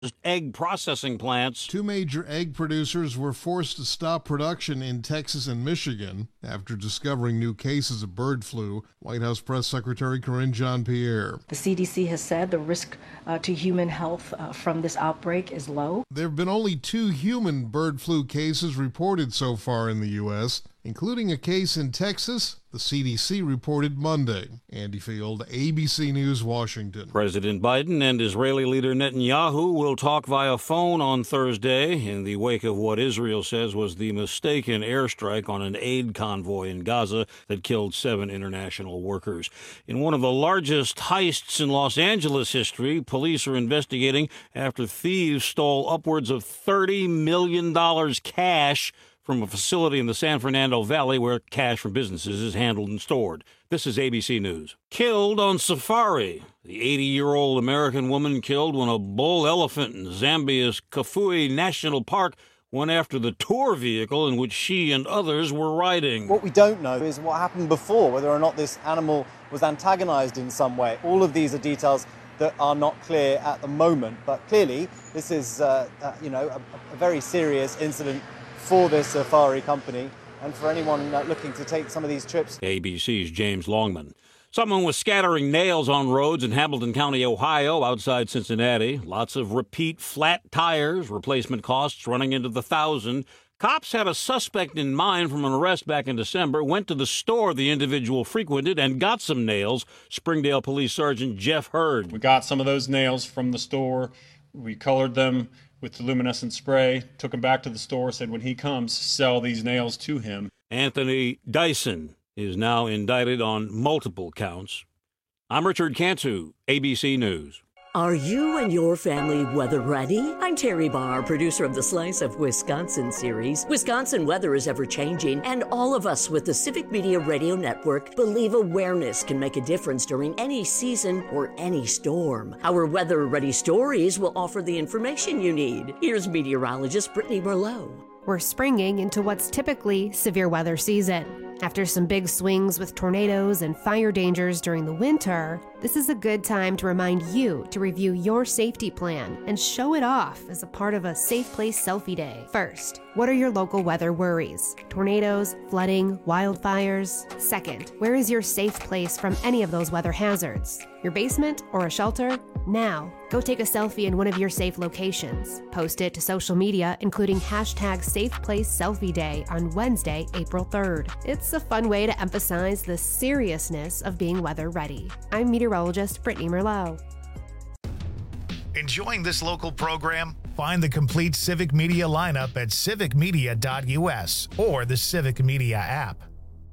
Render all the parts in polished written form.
egg processing plants. Two major egg producers were forced to stop production in Texas and Michigan after discovering new cases of bird flu. White House Press Secretary Karine Jean-Pierre. The CDC has said the risk to human health from this outbreak is low. There have been only 2 human bird flu cases reported so far in the U.S., including a case in Texas, the CDC reported Monday. Andy Field, ABC News, Washington. President Biden and Israeli leader Netanyahu will talk via phone on Thursday in the wake of what Israel says was the mistaken airstrike on an aid convoy in Gaza that killed 7 international workers. In one of the largest heists in Los Angeles history, police are investigating after thieves stole upwards of $30 million cash from a facility in the San Fernando Valley where cash from businesses is handled and stored. This is ABC News. Killed on safari. The 80-year-old American woman killed when a bull elephant in Zambia's Kafue National Park went after the tour vehicle in which she and others were riding. What we don't know is what happened before, whether or not this animal was antagonized in some way. All of these are details that are not clear at the moment, but clearly this is a very serious incident for this safari company and for anyone looking to take some of these trips. ABC's James Longman. Someone was scattering nails on roads in Hamilton County, Ohio, outside Cincinnati. Lots of repeat flat tires, replacement costs running into the $1,000. Cops had a suspect in mind from an arrest back in December, went to the store the individual frequented and got some nails. Springdale Police Sergeant Jeff Hurd. We got some of those nails from the store. We colored them with the luminescent spray, took him back to the store, said when he comes, sell these nails to him. Anthony Dyson is now indicted on multiple counts. I'm Richard Cantu, ABC News. Are you and your family weather ready? I'm Terry Barr, producer of the Slice of Wisconsin series. Wisconsin weather is ever changing, and all of us with the Civic Media Radio Network believe awareness can make a difference during any season or any storm. Our Weather Ready stories will offer the information you need. Here's meteorologist Brittany Merlot. We're springing into what's typically severe weather season. After some big swings with tornadoes and fire dangers during the winter, this is a good time to remind you to review your safety plan and show it off as a part of a Safe Place Selfie Day. First, what are your local weather worries? Tornadoes, flooding, wildfires? Second, where is your safe place from any of those weather hazards? Your basement or a shelter? Now, go take a selfie in one of your safe locations. Post it to social media, including hashtag SafePlaceSelfieDay on Wednesday, April 3rd. It's a fun way to emphasize the seriousness of being weather ready. I'm meteorologist Brittany Merlot. Enjoying this local program? Find the complete Civic Media lineup at civicmedia.us or the Civic Media app.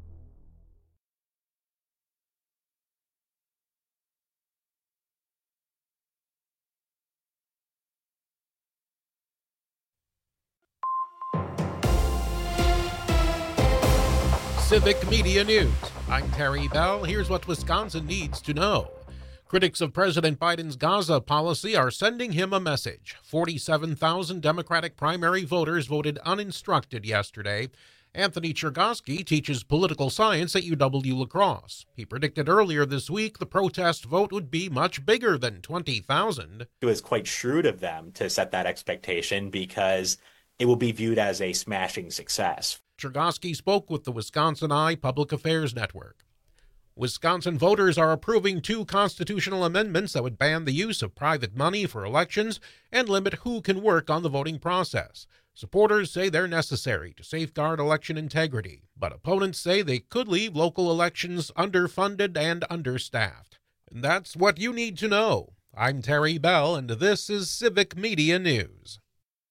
Civic Media News. I'm Terry Bell. Here's what Wisconsin needs to know. Critics of President Biden's Gaza policy are sending him a message. 47,000 Democratic primary voters voted uninstructed yesterday. Anthony Chergosky teaches political science at UW-La Crosse. He predicted earlier this week the protest vote would be much bigger than 20,000. It was quite shrewd of them to set that expectation because it will be viewed as a smashing success. Chergosky spoke with the Wisconsin Eye Public Affairs Network. Wisconsin voters are approving 2 constitutional amendments that would ban the use of private money for elections and limit who can work on the voting process. Supporters say they're necessary to safeguard election integrity, but opponents say they could leave local elections underfunded and understaffed. And that's what you need to know. I'm Terry Bell, and this is Civic Media News.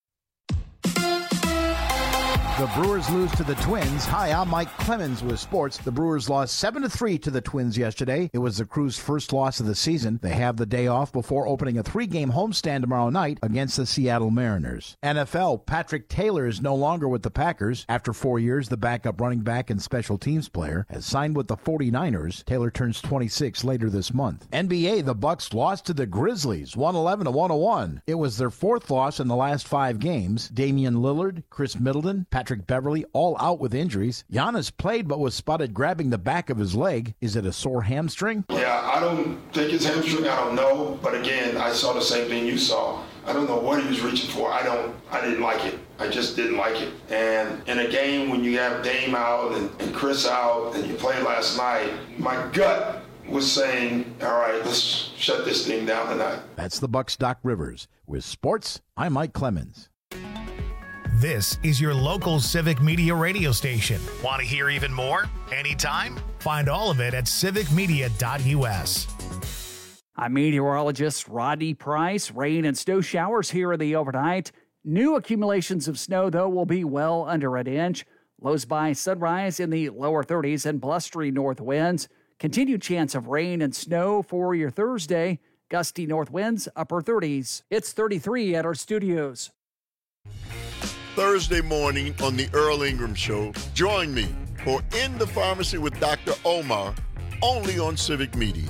The Brewers lose to the Twins. Hi, I'm Mike Clemens with sports. The Brewers lost 7-3 to the Twins yesterday. It was the Crew's first loss of the season. They have the day off before opening a 3-game homestand tomorrow night against the Seattle Mariners. NFL, Patrick Taylor is no longer with the Packers. After 4 years, the backup running back and special teams player has signed with the 49ers. Taylor turns 26 later this month. NBA, the Bucks lost to the Grizzlies, 111-101. It was their 4th loss in the last 5 games. Damian Lillard, Chris Middleton, Patrick Beverly, all out with injuries. Giannis played but was spotted grabbing the back of his leg. Is it a sore hamstring? Yeah, I don't think it's hamstring. I don't know. But again, I saw the same thing you saw. I don't know what he was reaching for. I didn't like it. I just didn't like it. And in a game when you have Dame out and Chris out and you played last night, my gut was saying, all right, let's shut this thing down tonight. That's the Bucs' Doc Rivers. With sports, I'm Mike Clemens. This is your local Civic Media radio station. Want to hear even more? Anytime? Find all of it at civicmedia.us. I'm meteorologist Rodney Price. Rain and snow showers here in the overnight. New accumulations of snow, though, will be well under an inch. Lows by sunrise in the lower 30s and blustery north winds. Continued chance of rain and snow for your Thursday. Gusty north winds, upper 30s. It's 33 at our studios. Thursday morning on the Earl Ingram Show, join me for In the Pharmacy with Dr. Omar, only on Civic Media.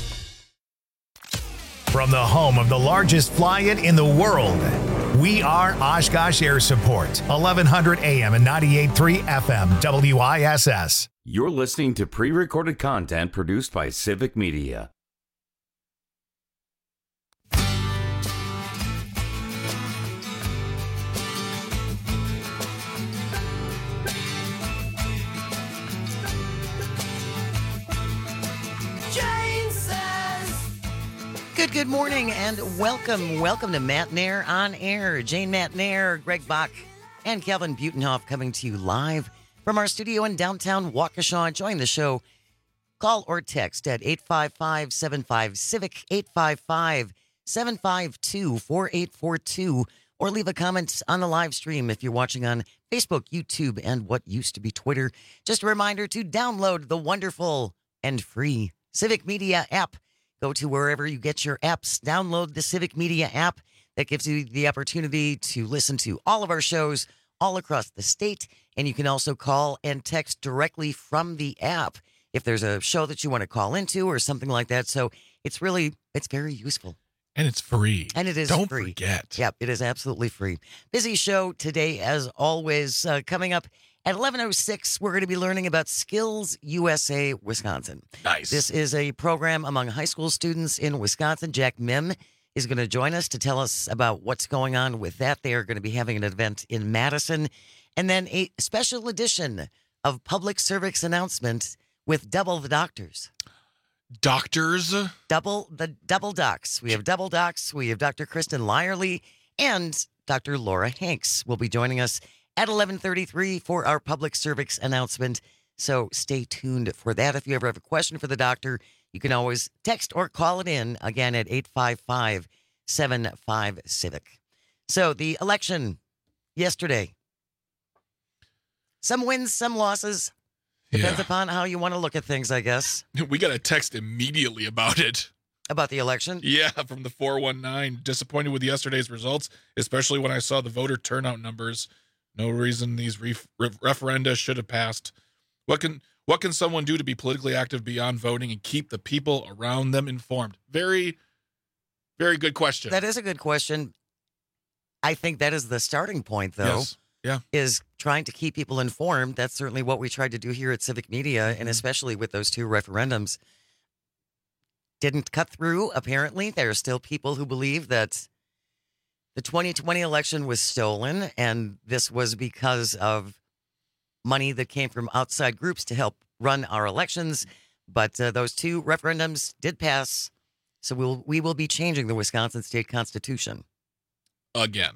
From the home of the largest fly-in in the world, we are Oshkosh Air Support, 1100 AM and 98.3 FM, WISS. You're listening to pre-recorded content produced by Civic Media. Good morning and welcome to Matt Nair on Air. Jane Matt Nair, Greg Bach, and Kelvin Butenhoff coming to you live from our studio in downtown Waukesha. Join the show. Call or text at 855-75-CIVIC, 855-752-4842, or leave a comment on the live stream if you're watching on Facebook, YouTube, and what used to be Twitter. Just a reminder to download the wonderful and free Civic Media app. Go to wherever you get your apps, download the Civic Media app. That gives you the opportunity to listen to all of our shows all across the state. And you can also call and text directly from the app if there's a show that you want to call into or something like that. So it's very useful. And it's free. And it is Don't free. forget. Yep, it is absolutely free. Busy show today, as always. Coming up at 11:06, we're going to be learning about Skills USA Wisconsin. Nice. This is a program among high school students in Wisconsin. Jack Mim is going to join us to tell us about what's going on with that. They are going to be having an event in Madison. And then a special edition of Public Service Announcement with Double the Doctors. Doctors? Double docs. We have double docs. We have Dr. Kristen Lyerly and Dr. Laura Hanks will be joining us at 11:33 for our Public Service Announcement. So stay tuned for that. If you ever have a question for the doctor, you can always text or call it in, again, at 855-75-CIVIC. So the election yesterday. Some wins, some losses. Depends upon how you want to look at things, I guess. We got a text immediately about it. About the election? Yeah, from the 419. Disappointed with yesterday's results, especially when I saw the voter turnout numbers. No reason these referenda should have passed. What can someone do to be politically active beyond voting and keep the people around them informed? Very, very good question. That is a good question. I think that is the starting point, though. Yes. Yeah. Is trying to keep people informed. That's certainly what we tried to do here at Civic Media, and especially with those two referendums. Didn't cut through, apparently. There are still people who believe that the 2020 election was stolen, and this was because of money that came from outside groups to help run our elections. But those two referendums did pass, so we will be changing the Wisconsin state constitution. Again.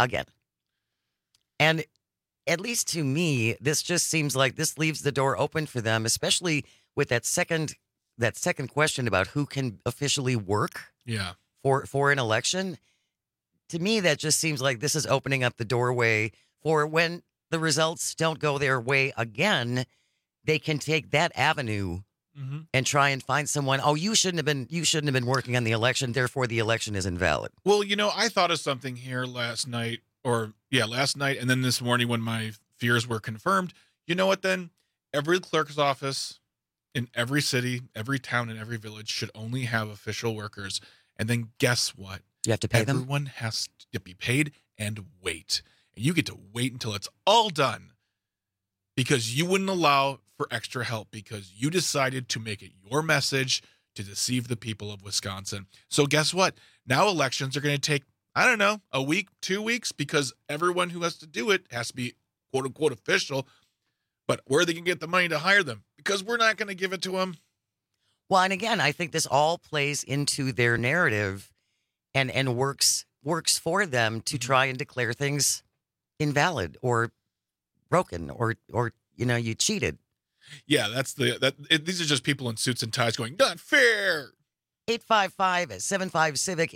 And at least to me, this just seems like this leaves the door open for them, especially with that second question about who can officially work for an election. To me, that just seems like this is opening up the doorway for when the results don't go their way again, they can take that avenue and try and find someone. Oh, you shouldn't have been working on the election, therefore the election is invalid. Well, I thought of something here last night, and then this morning when my fears were confirmed. You know what? Then every clerk's office in every city, every town, and every village should only have official workers. And then guess what? You have to pay them? Everyone has to be paid and wait. And you get to wait until it's all done because you wouldn't allow for extra help because you decided to make it your message to deceive the people of Wisconsin. So guess what? Now elections are going to take I don't know, a week, 2 weeks, because everyone who has to do it has to be quote unquote official. But where are they going to get the money to hire them? Because we're not going to give it to them. Well, and again, I think this all plays into their narrative and works for them to try and declare things invalid or broken or you cheated. Yeah, these are just people in suits and ties going, not fair. 855-75-CIVIC,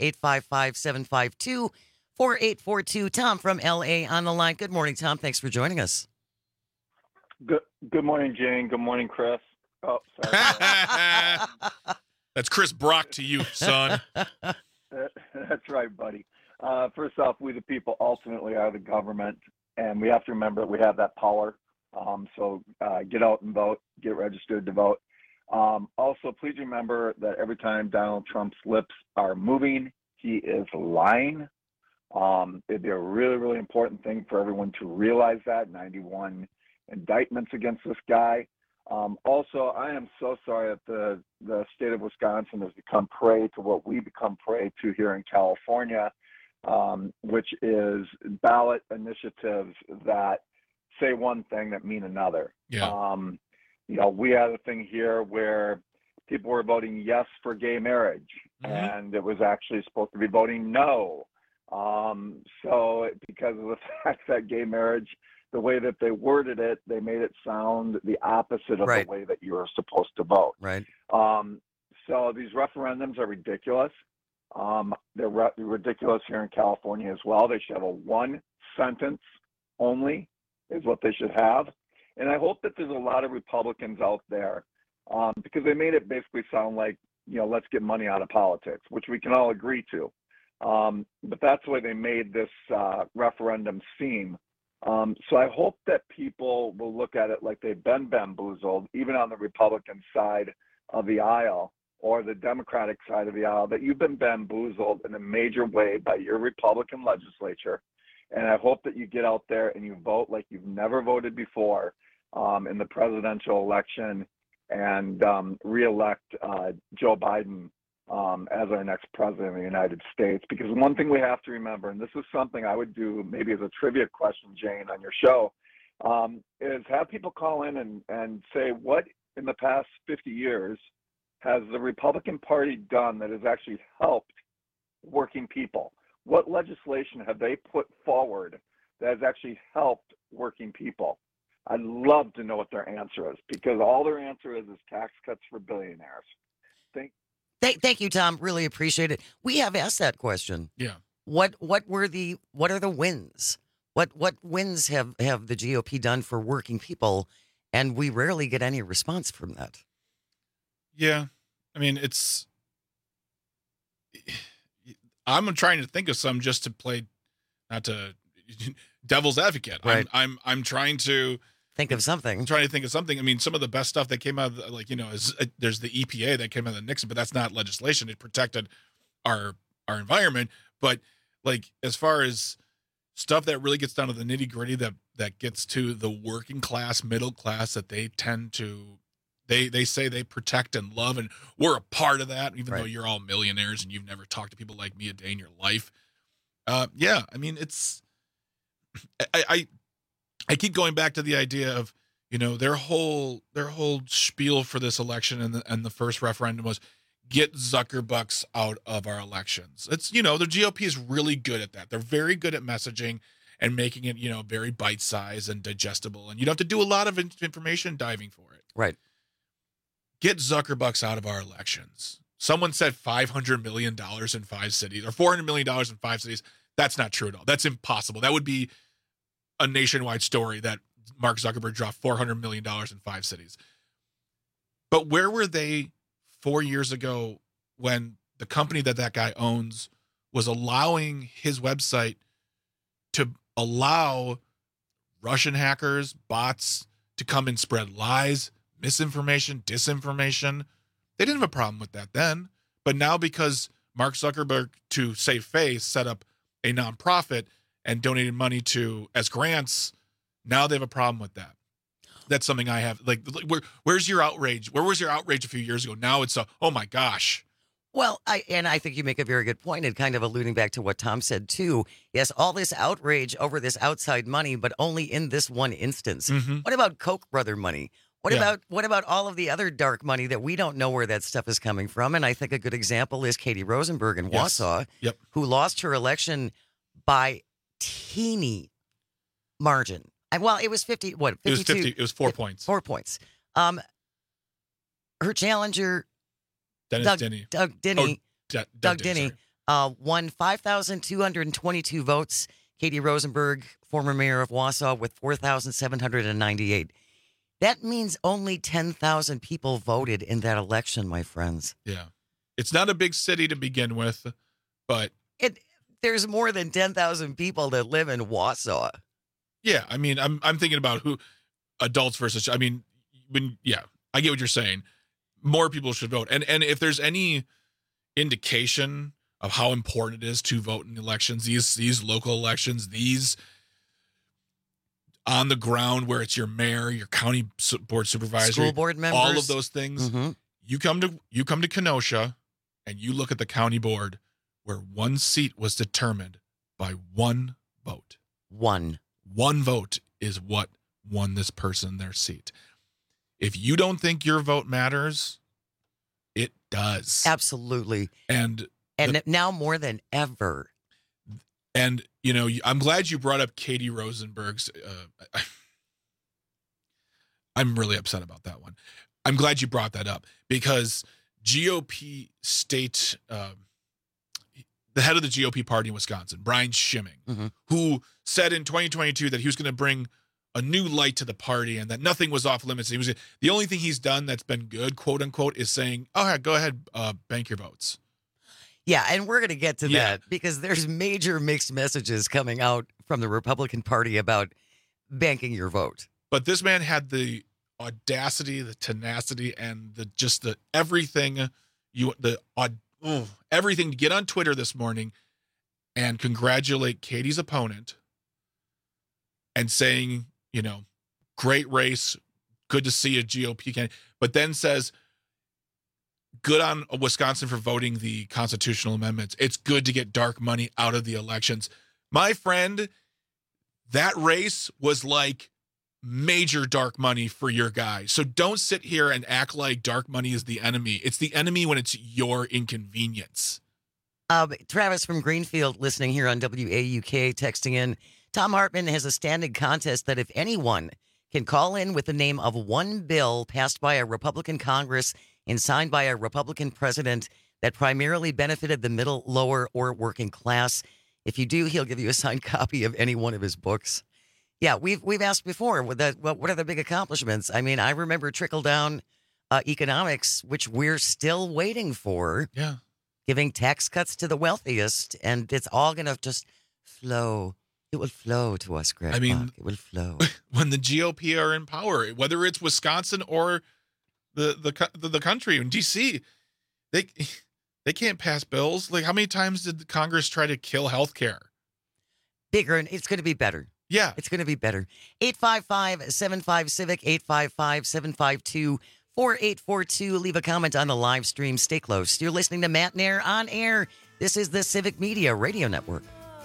855-752-4842. Tom from L.A. on the line. Good morning, Tom. Thanks for joining us. Good morning, Jane. Good morning, Chris. Oh, sorry. That's Chris Brock to you, son. That's right, buddy. First off, we the people ultimately are the government, and we have to remember that we have that power. So get out and vote, get registered to vote. Also, please remember that every time Donald Trump's lips are moving, he is lying. It'd be a really, really important thing for everyone to realize that. 91 indictments against this guy. Also, I am so sorry that the state of Wisconsin has become prey to what we become prey to here in California, which is ballot initiatives that say one thing that mean another. Yeah. We had a thing here where people were voting yes for gay marriage, and it was actually supposed to be voting no. So because of the fact that gay marriage, the way that they worded it, they made it sound the opposite of the way that you were supposed to vote. Right. So these referendums are ridiculous. They're ridiculous here in California as well. They should have a one sentence only is what they should have. And I hope that there's a lot of Republicans out there because they made it basically sound like, let's get money out of politics, which we can all agree to. But that's the way they made this referendum seem. So I hope that people will look at it like they've been bamboozled, even on the Republican side of the aisle or the Democratic side of the aisle, that you've been bamboozled in a major way by your Republican legislature. And I hope that you get out there and you vote like you've never voted before in the presidential election and reelect Joe Biden as our next president of the United States. Because one thing we have to remember, and this is something I would do maybe as a trivia question, Jane, on your show, is have people call in and say, what in the past 50 years has the Republican Party done that has actually helped working people? What legislation have they put forward that has actually helped working people? I'd love to know what their answer is, because all their answer is tax cuts for billionaires. Thank you, Tom. Really appreciate it. We have asked that question. Yeah. What are the wins? What wins have the GOP done for working people? And we rarely get any response from that. Yeah. I mean, I'm trying to think of some just to play, not to devil's advocate. Right. I'm trying to think of something. I'm trying to think of something. I mean, some of the best stuff that came out of there's the EPA that came out of Nixon, but that's not legislation. It protected our environment. But like, as far as stuff that really gets down to the nitty gritty, that gets to the working class, middle class, that they tend to, they say they protect and love, and we're a part of that, even though you're all millionaires and you've never talked to people like me a day in your life. Yeah, I mean, I keep going back to the idea of, their whole spiel for this election and the first referendum was get Zuckerbucks out of our elections. It's, the GOP is really good at that. They're very good at messaging and making it, very bite-sized and digestible. And you don't have to do a lot of information diving for it. Right. Get Zuckerbucks out of our elections. Someone said $500 million in 5 cities or $400 million in 5 cities. That's not true at all. That's impossible. That would be a nationwide story that Mark Zuckerberg dropped $400 million in 5 cities. But where were they 4 years ago when the company that guy owns was allowing his website to allow Russian hackers, bots to come and spread lies, misinformation, disinformation? They didn't have a problem with that then. But now, because Mark Zuckerberg, to save face, set up a nonprofit and donated money as grants, now they have a problem with that. That's something I have. Where's your outrage? Where was your outrage a few years ago? Now it's oh my gosh. Well, I think you make a very good point, and kind of alluding back to what Tom said too. Yes, all this outrage over this outside money, but only in this one instance. Mm-hmm. What about Koch brother money? What about all of the other dark money that we don't know where that stuff is coming from? And I think a good example is Katie Rosenberg in Wausau, who lost her election by teeny margin. Well, it was 52. It was 4 points. 4 points. Her challenger, Doug Denny, won 5,222 votes. Katie Rosenberg, former mayor of Wausau, with 4,798. That means only 10,000 people voted in that election, my friends. Yeah. It's not a big city to begin with, but there's more than 10,000 people that live in Wausau. Yeah, I mean, I'm thinking about who adults versus. I mean, I get what you're saying. More people should vote, and if there's any indication of how important it is to vote in elections, these local elections, these on the ground where it's your mayor, your county board supervisor, school board members, all of those things. Mm-hmm. You come to Kenosha, and you look at the county board where one seat was determined by one vote. One vote is what won this person their seat. If you don't think your vote matters, it does. Absolutely. And now more than ever. And, I'm glad you brought up Katie Rosenberg's. I'm really upset about that one. I'm glad you brought that up because GOP state, the head of the GOP party in Wisconsin, Brian Schimming, who said in 2022 that he was going to bring a new light to the party and that nothing was off limits. The only thing he's done that's been good, quote unquote, is saying, "Oh, go ahead, bank your votes." Yeah, and we're going to get to that because there's major mixed messages coming out from the Republican Party about banking your vote. But this man had the audacity, the tenacity, and the everything everything to get on Twitter this morning and congratulate Katie's opponent and saying, great race, good to see a GOP candidate, but then says, good on Wisconsin for voting the constitutional amendments. It's good to get dark money out of the elections. My friend, that race was like major dark money for your guy. So don't sit here and act like dark money is the enemy. It's the enemy when it's your inconvenience. Travis from Greenfield listening here on WAUK texting in, Tom Hartman has a standing contest that if anyone can call in with the name of one bill passed by a Republican Congress and signed by a Republican president that primarily benefited the middle, lower, or working class, if you do, he'll give you a signed copy of any one of his books. Yeah, we've asked before, what are the big accomplishments? I mean, I remember trickle-down economics, which we're still waiting for. Yeah. Giving tax cuts to the wealthiest, and it's all going to just flow. It will flow to us, Greg. I mean, it will flow. When the GOP are in power, whether it's Wisconsin or the country in D.C., they can't pass bills. Like, how many times did Congress try to kill health care? Bigger, and it's going to be better. Yeah. It's going to be better. 855-75-CIVIC, 855-752-4842. Leave a comment on the live stream. Stay close. You're listening to Matt Nair on air. This is the Civic Media Radio Network.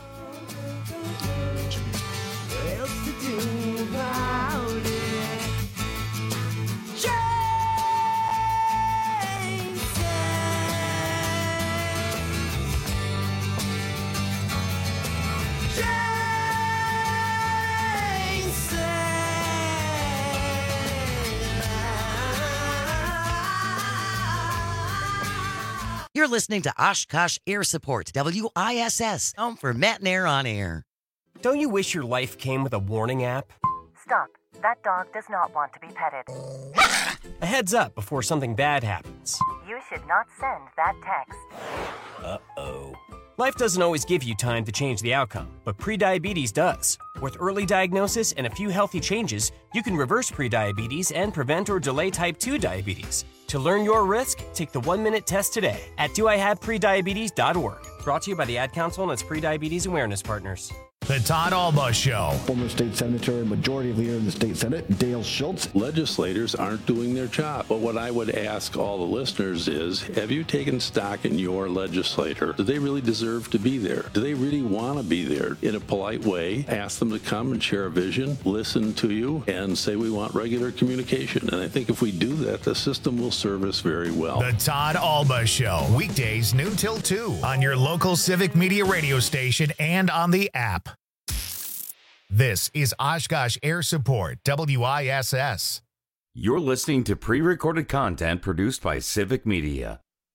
You're listening to Oshkosh Air Support, WISS, home for Matt Nair on air. Don't you wish your life came with a warning app? Stop. That dog does not want to be petted. A heads up before something bad happens. You should not send that text. Uh-oh. Life doesn't always give you time to change the outcome, but prediabetes does. With early diagnosis and a few healthy changes, you can reverse prediabetes and prevent or delay type 2 diabetes. To learn your risk, take the 1-minute test today at doihaveprediabetes.org. Brought to you by the Ad Council and its prediabetes awareness partners. The Todd Alba Show. Former state senator and majority leader in the state Senate, Dale Schultz. Legislators aren't doing their job. But what I would ask all the listeners is, have you taken stock in your legislator? Do they really deserve to be there? Do they really want to be there? In a polite way, ask them to come and share a vision, listen to you, and say we want regular communication. And I think if we do that, the system will serve us very well. The Todd Alba Show. Weekdays noon till 2 on your local Civic Media radio station and on the app. This is Oshkosh Air Support, WISS. You're listening to pre-recorded content produced by Civic Media.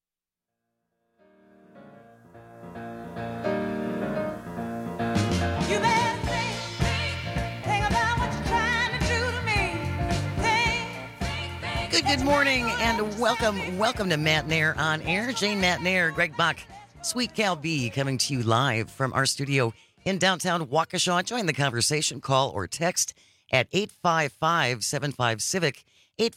Good morning and welcome to Matt Nair on Air. Jane Matt Nair, Greg Bach, Sweet Cal B coming to you live from our studio in downtown Waukesha. Join the conversation, call or text at 855-75-CIVIC,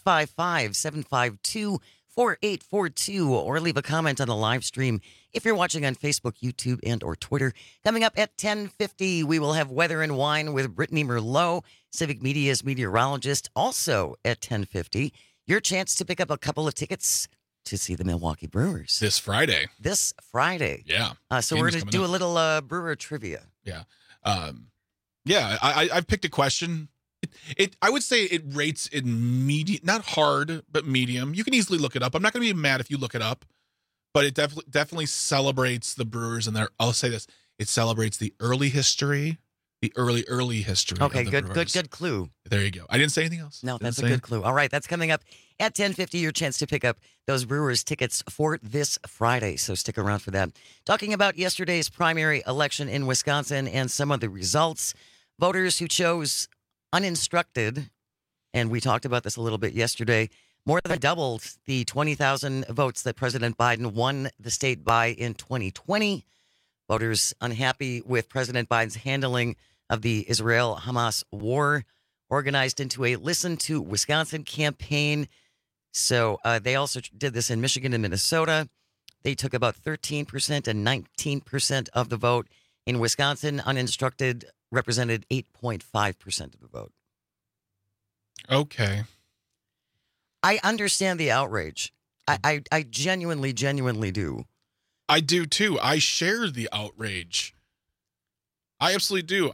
855-752-4842, or leave a comment on the live stream if you're watching on Facebook, YouTube, and or Twitter. Coming up at 10:50, we will have Weather and Wine with Brittany Merlot, Civic Media's meteorologist. Also at 10:50, your chance to pick up a couple of tickets to see the Milwaukee Brewers. This Friday. Yeah. So Game we're is going to coming do up. a little brewer trivia. Yeah. I've picked a question. I would say it rates in medium, not hard, but medium. You can easily look it up. I'm not going to be mad if you look it up, but it definitely celebrates the Brewers and I'll say this. It celebrates the early history. The early history. Okay, of the Brewers. good clue. There you go. I didn't say anything else. No, that's a good clue. All right, that's coming up at 10:50. Your chance to pick up those Brewers tickets for this Friday. So stick around for that. Talking about yesterday's primary election in Wisconsin and some of the results. Voters who chose uninstructed, and we talked about this a little bit yesterday, more than doubled the 20,000 votes that President Biden won the state by in 2020. Voters unhappy with President Biden's handling of the Israel-Hamas war organized into a Listen to Wisconsin campaign. So they also did this in Michigan and Minnesota. They took about 13% and 19% of the vote. In Wisconsin, uninstructed represented 8.5% of the vote. Okay. I understand the outrage. I genuinely do. I do too. I share the outrage. I absolutely do.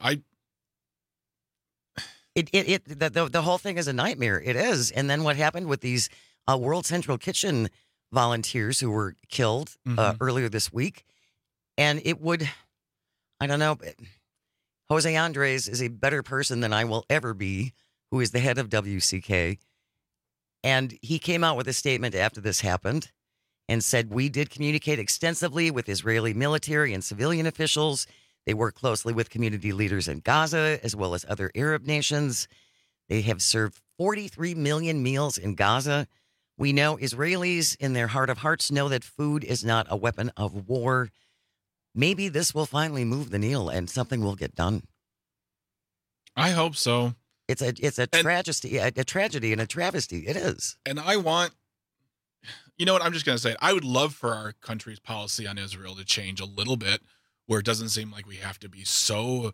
The whole thing is a nightmare. It is. And then what happened with these World Central Kitchen volunteers who were killed earlier this week? And it would, I don't know, Jose Andres is a better person than I will ever be, who is the head of WCK. And he came out with a statement after this happened and said, we did communicate extensively with Israeli military and civilian officials. They work closely with community leaders in Gaza, as well as other Arab nations. They have served 43 million meals in Gaza. We know Israelis, in their heart of hearts, know that food is not a weapon of war. Maybe this will finally move the needle and something will get done. I hope so. It's a tragedy and a travesty. It is. And I want, you know what, I'm just going to say it. I would love for our country's policy on Israel to change a little bit, where it doesn't seem like we have to be so,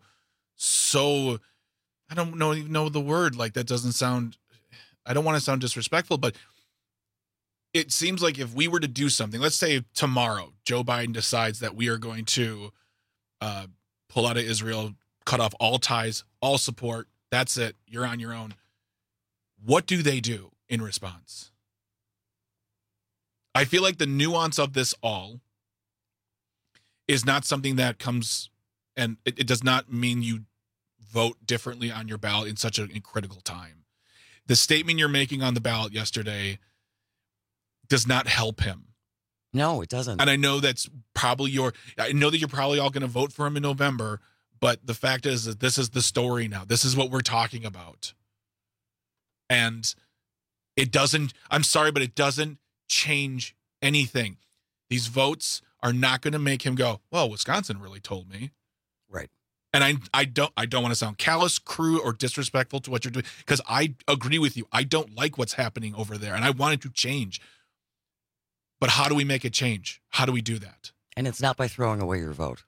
I don't know the word. Like, that doesn't sound, I don't want to sound disrespectful, but it seems like if we were to do something, let's say tomorrow, Joe Biden decides that we are going to pull out of Israel, cut off all ties, all support. That's it. You're on your own. What do they do in response? I feel like the nuance of this all is not something that comes, and it does not mean you vote differently on your ballot in such a critical time. The statement you're making on the ballot yesterday does not help him. No, it doesn't. And I know that's probably I know that you're probably all going to vote for him in November, but the fact is that this is the story now. This is what we're talking about. And it doesn't, I'm sorry, but it doesn't change anything. These votes are not going to make him go, well, Wisconsin really told me. Right. And I don't want to sound callous, crude, or disrespectful to what you're doing, because I agree with you. I don't like what's happening over there, and I want it to change. But how do we make it change? How do we do that? And it's not by throwing away your vote. Yeah.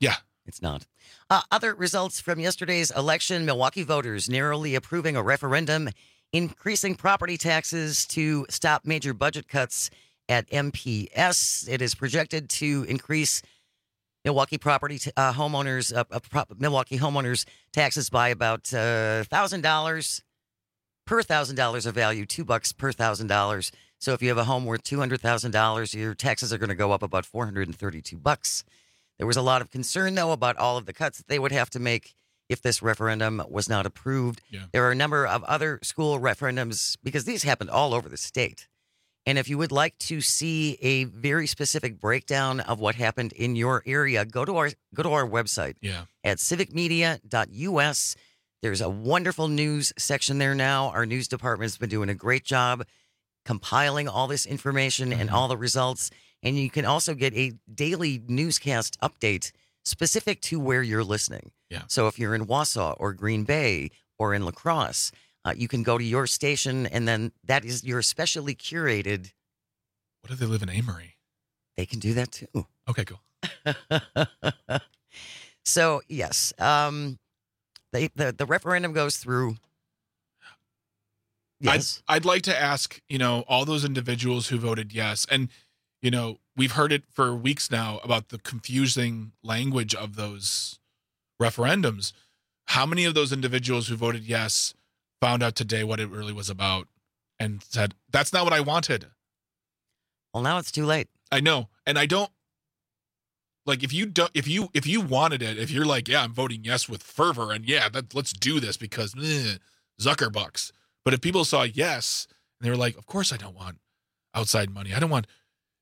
it's not. Other results from yesterday's election: Milwaukee voters narrowly approving a referendum increasing property taxes to stop major budget cuts at MPS. It is projected to increase Milwaukee Milwaukee homeowners taxes by about $1,000 per $1,000 of value, $2 per $1,000. So if you have a home worth $200,000, your taxes are going to go up about $432. There was a lot of concern, though, about all of the cuts that they would have to make if this referendum was not approved. Yeah. There are a number of other school referendums because these happened all over the state. And if you would like to see a very specific breakdown of what happened in your area, go to our website at civicmedia.us. There's a wonderful news section there now. Our news department's been doing a great job compiling all this information and all the results. And you can also get a daily newscast update specific to where you're listening. Yeah. So if you're in Wausau or Green Bay or in La Crosse, you can go to your station, and then that is your specially curated. What if they live in Amory? They can do that too. Okay, cool. So yes, the referendum goes through. Yes. I'd like to ask, all those individuals who voted yes, and we've heard it for weeks now about the confusing language of those referendums. How many of those individuals who voted yes found out today what it really was about and said, that's not what I wanted? Well, now it's too late. I know. And I don't like, if you wanted it, if you're like, yeah, I'm voting yes with fervor and let's do this because Zuckerbucks. But if people saw yes and they were like, of course I don't want outside money. I don't want.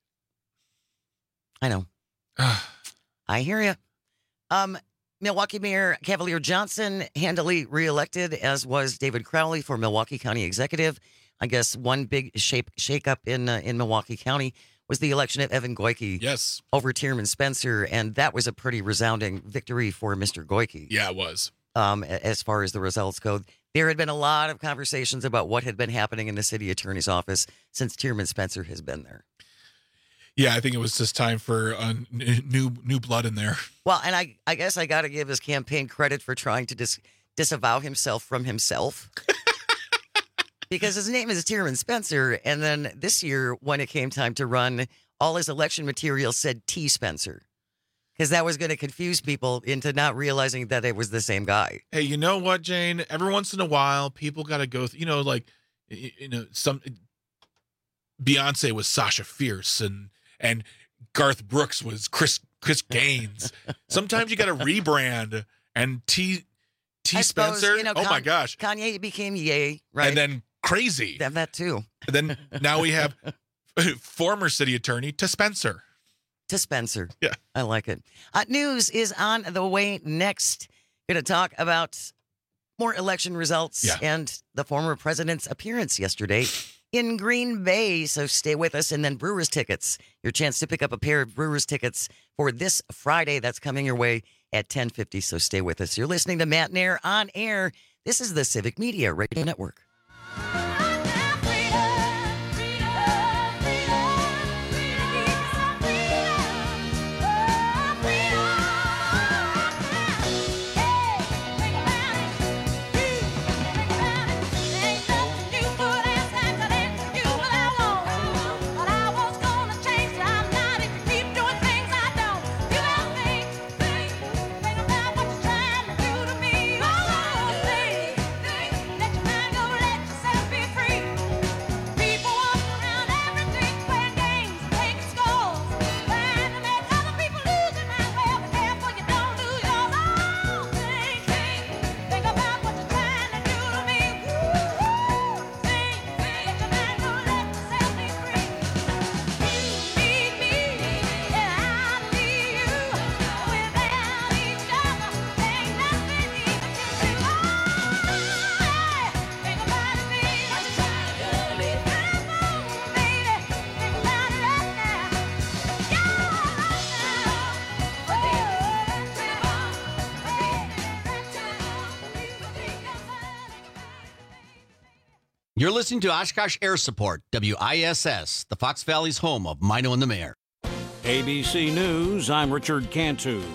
I know. I hear you. Milwaukee Mayor Cavalier Johnson handily reelected, as was David Crowley for Milwaukee County Executive. I guess one big shake-up in Milwaukee County was the election of Evan Goyke over Tierman Spencer, and that was a pretty resounding victory for Mr. Goyke. Yeah, it was. As far as the results go, there had been a lot of conversations about what had been happening in the city attorney's office since Tierman Spencer has been there. Yeah, I think it was just time for new blood in there. Well, and I guess I got to give his campaign credit for trying to disavow himself from himself. Because his name is Tierman Spencer, and then this year, when it came time to run, all his election material said T. Spencer. Because that was going to confuse people into not realizing that it was the same guy. Hey, you know what, Jane? Every once in a while, people got to go some Beyonce was Sasha Fierce and Garth Brooks was Chris Gaines. Sometimes you got to rebrand, and T. Spencer. Oh my gosh, Kanye became Ye, right? And then crazy. That too. And then now we have former city attorney to Spencer. To Spencer. Yeah, I like it. News is on the way next. Going to talk about more election results and the former president's appearance yesterday in Green Bay. So stay with us. And then Brewers tickets. Your chance to pick up a pair of Brewers tickets for this Friday. That's coming your way at 10:50. So stay with us. You're listening to Matt Nair on air. This is the Civic Media Radio Network. You're listening to Oshkosh Air Support, WISS, the Fox Valley's home of Mino and the Mayor. ABC News, I'm Richard Cantu.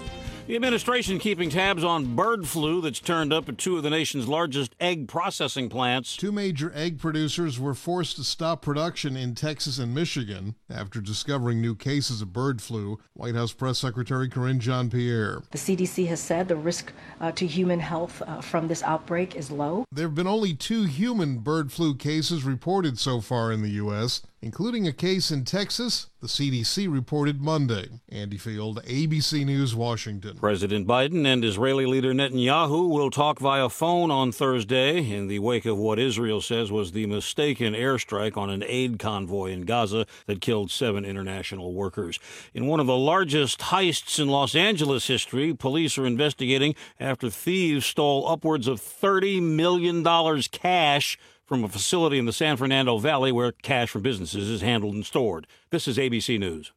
The administration keeping tabs on bird flu that's turned up at two of the nation's largest egg processing plants. Two major egg producers were forced to stop production in Texas and Michigan after discovering new cases of bird flu. White House Press Secretary Karine Jean-Pierre. The CDC has said the risk to human health from this outbreak is low. There have been only 2 human bird flu cases reported so far in the U.S., including a case in Texas, the CDC reported Monday. Andy Field, ABC News, Washington. President Biden and Israeli leader Netanyahu will talk via phone on Thursday in the wake of what Israel says was the mistaken airstrike on an aid convoy in Gaza that killed 7 international workers. In one of the largest heists in Los Angeles history, police are investigating after thieves stole upwards of $30 million cash from a facility in the San Fernando Valley where cash from businesses is handled and stored. This is ABC News.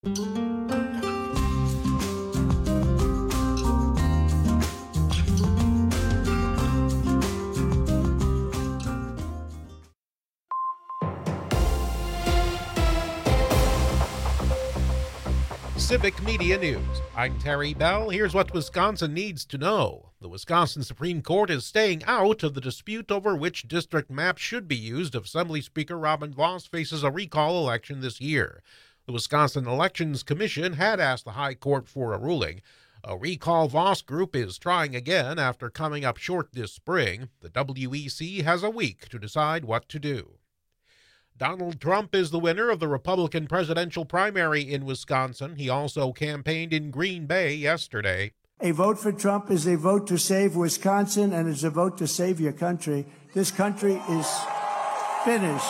Civic Media News. I'm Terry Bell. Here's what Wisconsin needs to know. The Wisconsin Supreme Court is staying out of the dispute over which district map should be used if Assembly Speaker Robin Vos faces a recall election this year. The Wisconsin Elections Commission had asked the High Court for a ruling. A recall Vos group is trying again after coming up short this spring. The WEC has a week to decide what to do. Donald Trump is the winner of the Republican presidential primary in Wisconsin. He also campaigned in Green Bay yesterday. A vote for Trump is a vote to save Wisconsin, and it's a vote to save your country. This country is finished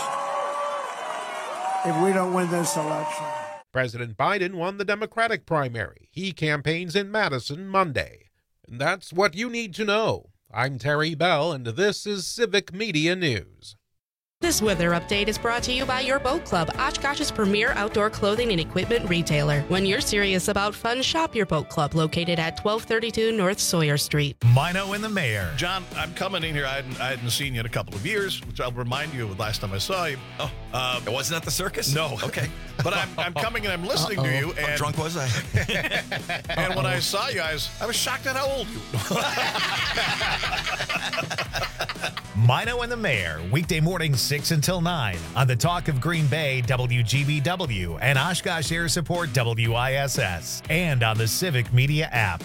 if we don't win this election. President Biden won the Democratic primary. He campaigns in Madison Monday. And that's what you need to know. I'm Terry Bell, and this is Civic Media News. This weather update is brought to you by Your Boat Club, Oshkosh's premier outdoor clothing and equipment retailer. When you're serious about fun, shop Your Boat Club, located at 1232 North Sawyer Street. Mino and the Mayor. John, I'm coming in here. I hadn't seen you in a couple of years, which I'll remind you of the last time I saw you. Oh, it wasn't at the circus? No. Okay. But I'm coming and I'm listening to you. And how drunk was I? And when I saw you, I was shocked at how old you were. Mino and the Mayor, weekday mornings 6 until 9 on the Talk of Green Bay, WGBW, and Oshkosh Air Support, WISS, and on the Civic Media app.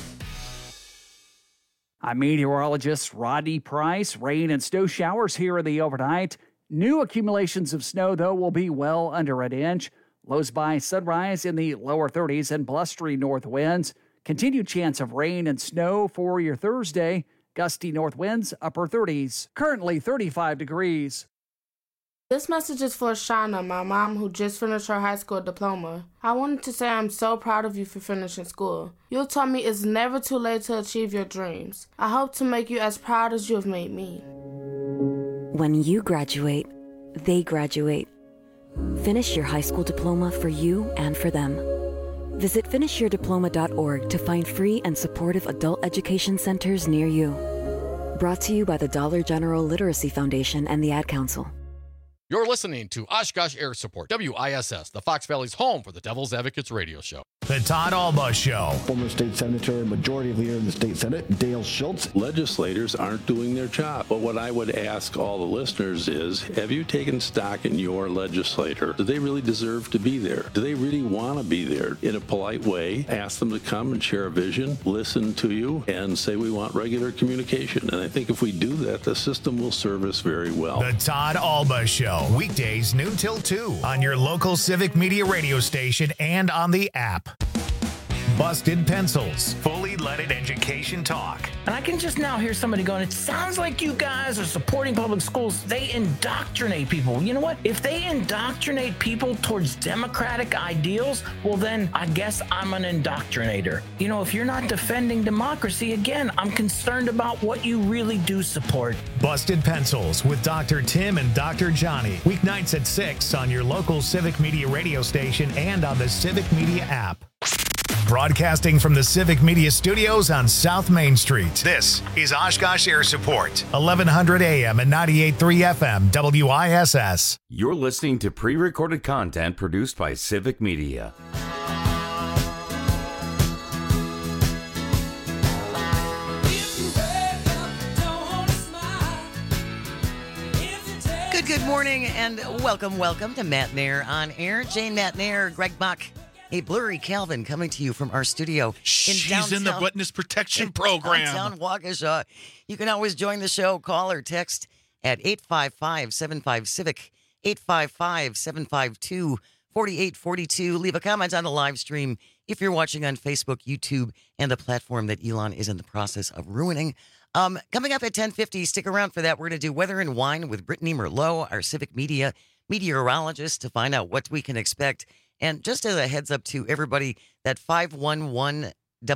I'm meteorologist Rodney Price. Rain and snow showers here in the overnight. New accumulations of snow, though, will be well under an inch. Lows by sunrise in the lower 30s and blustery north winds. Continued chance of rain and snow for your Thursday. Gusty north winds, upper 30s. Currently 35 degrees. This message is for Shauna, my mom, who just finished her high school diploma. I wanted to say I'm so proud of you for finishing school. You taught me it's never too late to achieve your dreams. I hope to make you as proud as you have made me. When you graduate, they graduate. Finish your high school diploma for you and for them. Visit finishyourdiploma.org to find free and supportive adult education centers near you. Brought to you by the Dollar General Literacy Foundation and the Ad Council. You're listening to Oshkosh Air Support, WISS, the Fox Valley's home for the Devil's Advocates radio show. The Todd Alba Show. Former state senator, majority leader in the state Senate, Dale Schultz. Legislators aren't doing their job. But what I would ask all the listeners is, have you taken stock in your legislator? Do they really deserve to be there? Do they really want to be there? In a polite way, ask them to come and share a vision, listen to you, and say we want regular communication. And I think if we do that, the system will serve us very well. The Todd Alba Show, weekdays noon till 2 on your local Civic Media radio station and on the app. Busted Pencils, fully leaded education talk. And I can just now hear somebody going, it sounds like you guys are supporting public schools. They indoctrinate people. You know what? If they indoctrinate people towards democratic ideals, well, then I guess I'm an indoctrinator. You know, if you're not defending democracy, again, I'm concerned about what you really do support. Busted Pencils with Dr. Tim and Dr. Johnny. Weeknights at 6 on your local Civic Media radio station and on the Civic Media app. Broadcasting from the Civic Media Studios on South Main Street. This is Oshkosh Air Support, 1100 AM and 98.3 FM, WISS. You're listening to pre-recorded content produced by Civic Media. morning and welcome to Matt Nair on Air. Jane Matt Nair, Greg Bach, a blurry Calvin coming to you from our studio. She's in the witness protection program. Downtown Waukesha. You can always join the show. Call or text at 855-75-CIVIC, 855-752-4842. Leave a comment on the live stream if you're watching on Facebook, YouTube, and the platform that Elon is in the process of ruining. Coming up at 10:50, stick around for that. We're going to do Weather and Wine with Brittany Merlot, our civic media meteorologist, to find out what we can expect. And just as a heads up to everybody, that 511wi.gov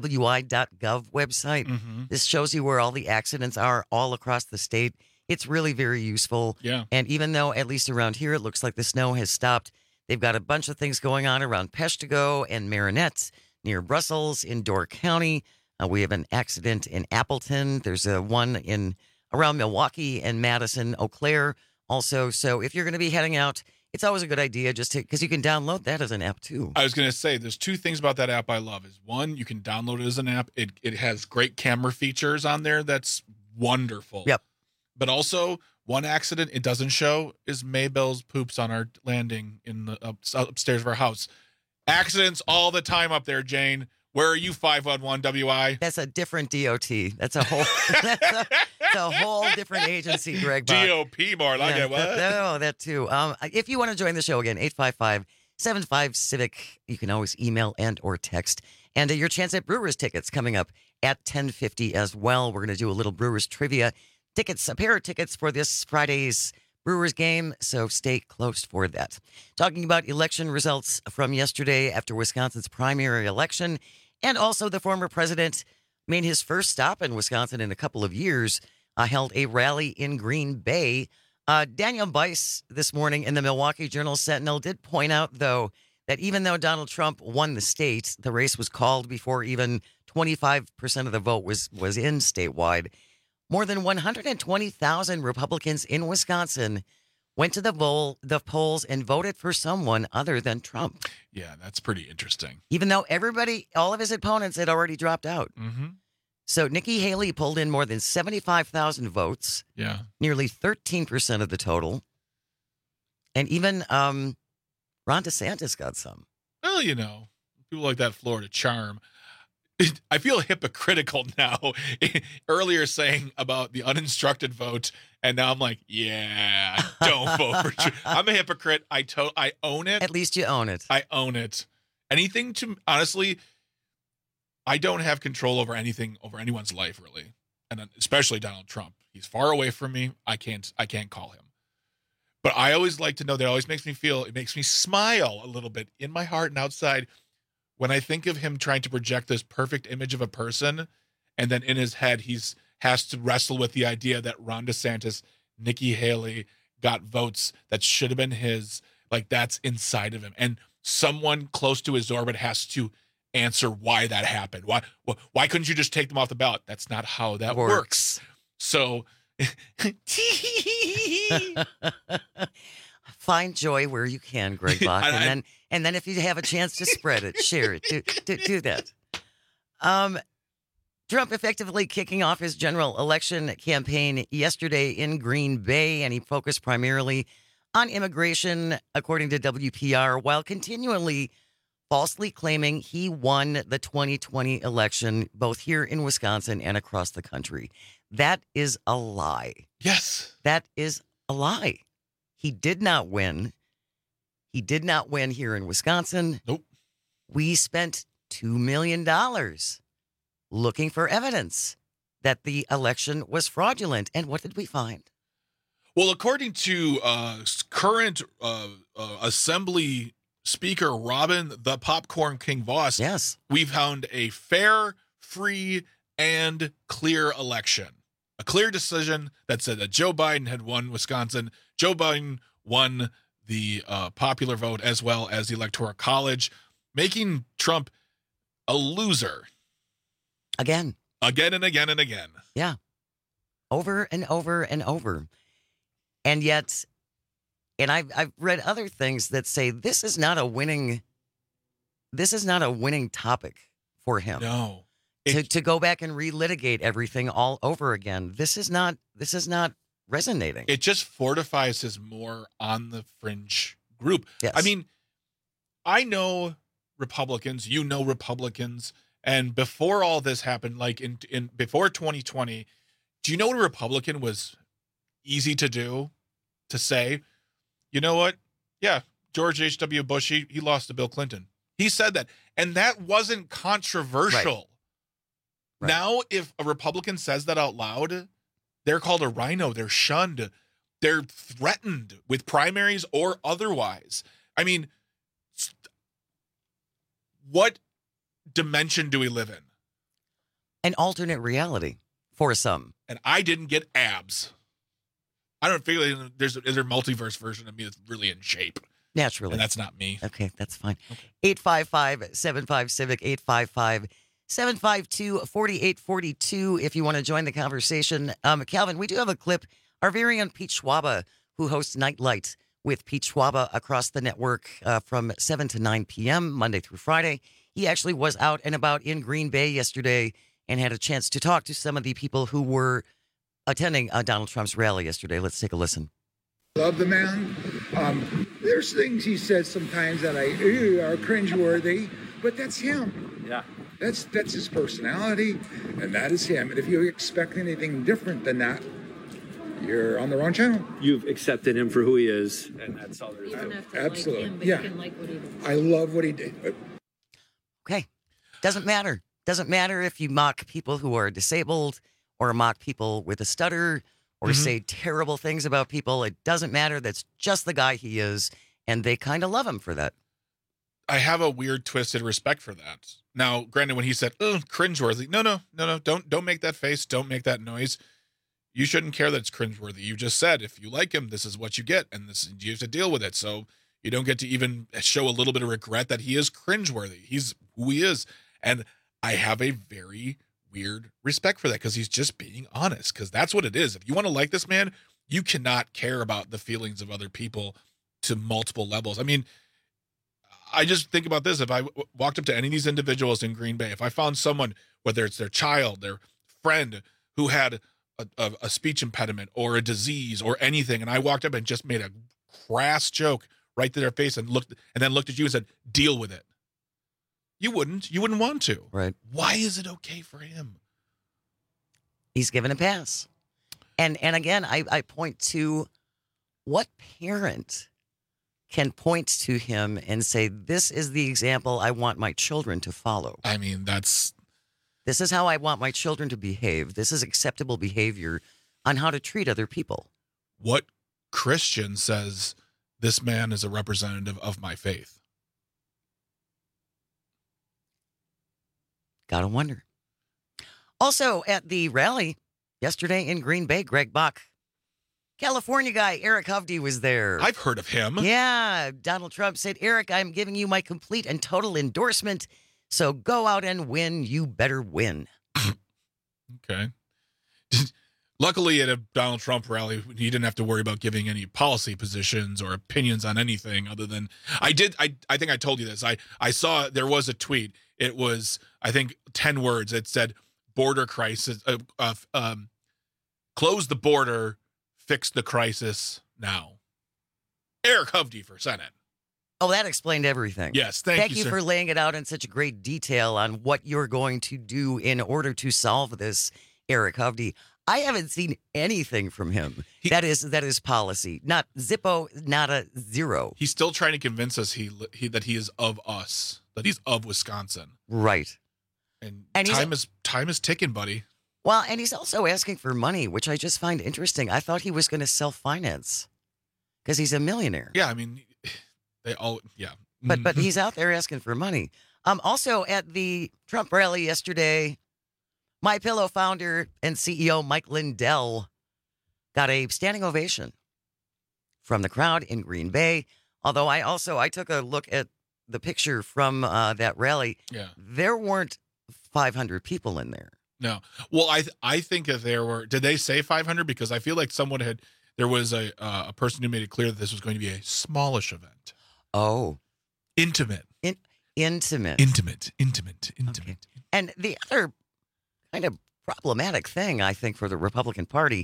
website, this shows you where all the accidents are all across the state. It's really very useful. Yeah. And even though, at least around here, it looks like the snow has stopped, they've got a bunch of things going on around Peshtigo and Marinette, near Brussels, in Door County. We have an accident in Appleton. There's a one around Milwaukee and Madison, Eau Claire also. So if you're going to be heading out, it's always a good idea just because you can download that as an app too. I was going to say, there's two things about that app I love. Is one, you can download it as an app. It has great camera features on there. That's wonderful. Yep. But also, one accident it doesn't show is Maybell's poops on our landing in the upstairs of our house. Accidents all the time up there, Jane. Where are you, 511WI? That's a different DOT. That's a whole that's a whole different agency, Greg Bach. DOP more like it. What? That too. If you want to join the show again, 855-75-CIVIC. You can always email and or text. And your chance at Brewers tickets coming up at 10:50 as well. We're going to do a little Brewers trivia. Tickets, a pair of tickets for this Friday's Brewers game, so stay close for that. Talking about election results from yesterday after Wisconsin's primary election, and also the former president made his first stop in Wisconsin in a couple of years, held a rally in Green Bay. Daniel Bice this morning in the Milwaukee Journal-Sentinel did point out, though, that even though Donald Trump won the state, the race was called before even 25% of the vote was in statewide. More than 120,000 Republicans in Wisconsin went to the polls and voted for someone other than Trump. Yeah, that's pretty interesting. Even though all of his opponents had already dropped out. Mm-hmm. So Nikki Haley pulled in more than 75,000 votes. Yeah. Nearly 13% of the total. And even Ron DeSantis got some. Well, people like that Florida charm. I feel hypocritical now. Earlier saying about the uninstructed vote, and now I'm like, yeah, don't vote for Trump. I'm a hypocrite. I own it. At least you own it. I own it. Honestly, I don't have control over anything, over anyone's life, really, and especially Donald Trump. He's far away from me. I can't call him. But I always like to know that. It always makes me smile a little bit in my heart and outside when I think of him trying to project this perfect image of a person, and then in his head has to wrestle with the idea that Ron DeSantis, Nikki Haley got votes that should have been his. Like, that's inside of him, and someone close to his orbit has to answer why that happened. Why couldn't you just take them off the ballot? That's not how that works. So find joy where you can, Greg Bach, and then if you have a chance to spread it, share it, do that. Trump effectively kicking off his general election campaign yesterday in Green Bay, and he focused primarily on immigration, according to WPR, while continually falsely claiming he won the 2020 election, both here in Wisconsin and across the country. That is a lie. Yes. That is a lie. He did not win. He did not win here in Wisconsin. Nope. We spent $2 million looking for evidence that the election was fraudulent. And what did we find? Well, according to current Assembly Speaker Robin the Popcorn King Voss, yes, we found a fair, free, and clear election. A clear decision that said that Joe Biden had won Wisconsin. Joe Biden won the popular vote as well as the Electoral College, making Trump a loser. Again and again and again. Yeah. Over and over and over. And yet, and I've read other things that say this is not a winning topic for him. No. To go back and relitigate everything all over again. This is not resonating. It just fortifies his more on the fringe group. Yes. I mean, I know Republicans, you know Republicans, and before all this happened, like in before 2020, do you know what a Republican was easy to do? To say, you know what? Yeah, George H.W. Bush, he lost to Bill Clinton. He said that. And that wasn't controversial. Right. Now, if a Republican says that out loud, they're called a rhino. They're shunned. They're threatened with primaries or otherwise. I mean, what dimension do we live in? An alternate reality for some. And I didn't get abs. I don't feel like is there a multiverse version of me that's really in shape. Naturally. And that's not me. Okay, that's fine. 855-75-CIVIC, 855-752-4842 if you want to join the conversation. Calvin, we do have a clip. Our very own Pete Schwaba, who hosts Nightlight with Pete Schwaba across the network from 7 to 9 p.m., Monday through Friday. He actually was out and about in Green Bay yesterday and had a chance to talk to some of the people who were attending Donald Trump's rally yesterday. Let's take a listen. Love the man. There's things he says sometimes that are cringeworthy, but that's him. Yeah. That's his personality, and that is him. And if you expect anything different than that, you're on the wrong channel. You've accepted him for who he is, and that's all there is to it. Absolutely. Like him, but you can like what he does. I love what he did. Okay. Doesn't matter. Doesn't matter if you mock people who are disabled or mock people with a stutter or say terrible things about people. It doesn't matter. That's just the guy he is, and they kind of love him for that. I have a weird twisted respect for that. Now, granted, when he said, "Oh, cringeworthy," no, don't make that face, don't make that noise. You shouldn't care that it's cringeworthy. You just said, if you like him, this is what you get, and this you have to deal with it. So you don't get to even show a little bit of regret that he is cringeworthy. He's who he is, and I have a very weird respect for that because he's just being honest, because that's what it is. If you want to like this man, you cannot care about the feelings of other people to multiple levels. I mean, I just think about this. If I walked up to any of these individuals in Green Bay, if I found someone, whether it's their child, their friend who had a speech impediment or a disease or anything, and I walked up and just made a crass joke right to their face and then looked at you and said, deal with it. You wouldn't want to. Right. Why is it okay for him? He's given a pass. And again, I point to what parent can point to him and say, this is the example I want my children to follow. I mean, this is how I want my children to behave. This is acceptable behavior on how to treat other people. What Christian says this man is a representative of my faith? Gotta wonder. Also at the rally yesterday in Green Bay, Greg Bach, California guy Eric Hovde was there. I've heard of him. Yeah. Donald Trump said, Eric, I'm giving you my complete and total endorsement. So go out and win. You better win. Okay. Luckily, at a Donald Trump rally, he didn't have to worry about giving any policy positions or opinions on anything other than I think I told you this. I saw there was a tweet. It was, I think, 10 words. It said, border crisis, close the border, fix the crisis now. Eric Hovde for Senate. Oh, that explained everything. Yes, thank you sir. for laying it out in such great detail on what you're going to do in order to solve this, Eric Hovde. I haven't seen anything from him. That is policy. Not Zippo, not a zero. He's still trying to convince us that he is of us, that he's of Wisconsin. Right. And time is ticking, buddy. Well, and he's also asking for money, which I just find interesting. I thought he was going to self-finance because he's a millionaire. Yeah, I mean, yeah. But he's out there asking for money. Also at the Trump rally yesterday, MyPillow founder and CEO Mike Lindell got a standing ovation from the crowd in Green Bay. Although I took a look at the picture from that rally. Yeah. There weren't 500 people in there. No. Well, I think if there were, did they say 500? Because I feel like there was a person who made it clear that this was going to be a smallish event. Oh. Intimate. Intimate. Okay. And the other kind of problematic thing, I think, for the Republican Party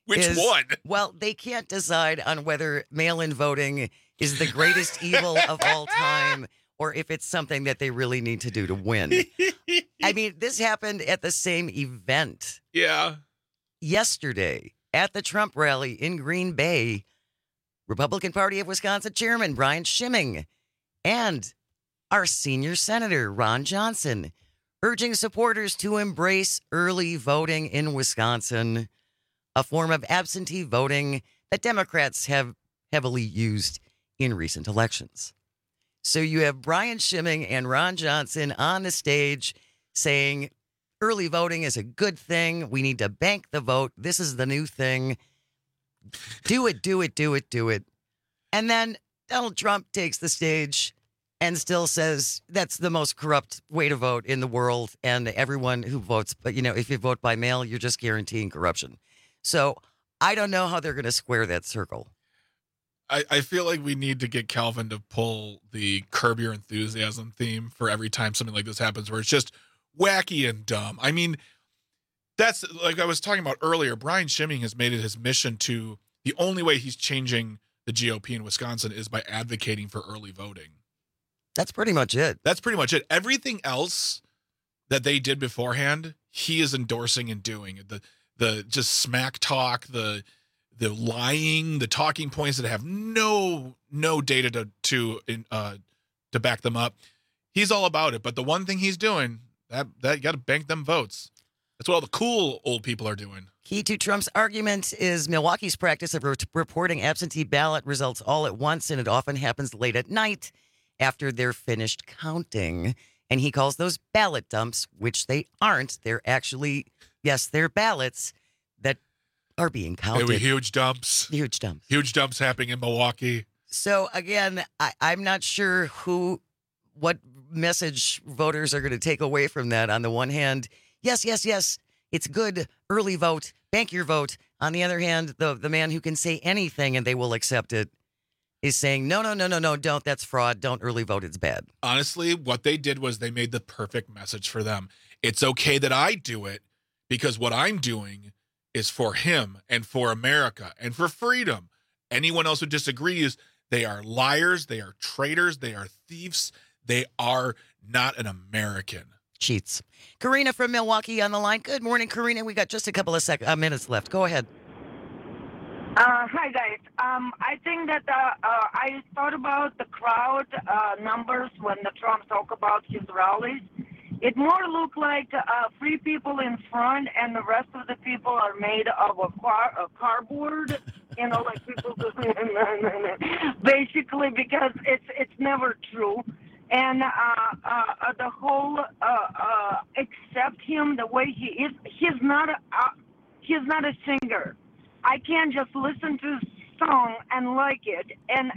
Which one? Well, they can't decide on whether mail-in voting is the greatest evil of all time or if it's something that they really need to do to win. I mean, this happened at the same event. Yeah. Yesterday, at the Trump rally in Green Bay, Republican Party of Wisconsin Chairman Brian Schimming and our senior senator, Ron Johnson, urging supporters to embrace early voting in Wisconsin, a form of absentee voting that Democrats have heavily used in recent elections. So you have Brian Schimming and Ron Johnson on the stage saying early voting is a good thing. We need to bank the vote. This is the new thing. Do it, do it, do it, do it. And then Donald Trump takes the stage and still says that's the most corrupt way to vote in the world. And everyone who votes, but if you vote by mail, you're just guaranteeing corruption. So I don't know how they're going to square that circle. I feel like we need to get Calvin to pull the Curb Your Enthusiasm theme for every time something like this happens, where it's just wacky and dumb. I mean, that's like I was talking about earlier. Brian Schimming has made it his mission to the only way he's changing the GOP in Wisconsin is by advocating for early voting. That's pretty much it. That's pretty much it. Everything else that they did beforehand, he is endorsing and doing. The just smack talk, the lying, the talking points that have no data to back them up. He's all about it. But the one thing he's doing, that you got to bank them votes. That's what all the cool old people are doing. Key to Trump's argument is Milwaukee's practice of reporting absentee ballot results all at once, and it often happens late at night after they're finished counting. And he calls those ballot dumps, which they aren't. They're actually, yes, they're ballots that are being counted. They were huge dumps. Huge dumps. Huge dumps happening in Milwaukee. So, again, I'm not sure what message voters are going to take away from that. On the one hand, yes, it's good, early vote, bank your vote. On the other hand, the man who can say anything and they will accept it is saying, no, don't. That's fraud. Don't early vote. It's bad. Honestly, what they did was they made the perfect message for them. It's okay that I do it because what I'm doing is for him and for America and for freedom. Anyone else who disagrees, they are liars, they are traitors, they are thieves, they are not an American. Cheats. Karina from Milwaukee on the line. Good morning, Karina. We got just a couple of minutes left. Go ahead. Hi, guys. I think that I thought about the crowd numbers when the Trump talked about his rallies. It more looked like 3 people in front, and the rest of the people are made of a cardboard. Like people do, basically, because it's never true. And the whole accept him the way he is. He's not a singer. I can't just listen to his song and like it and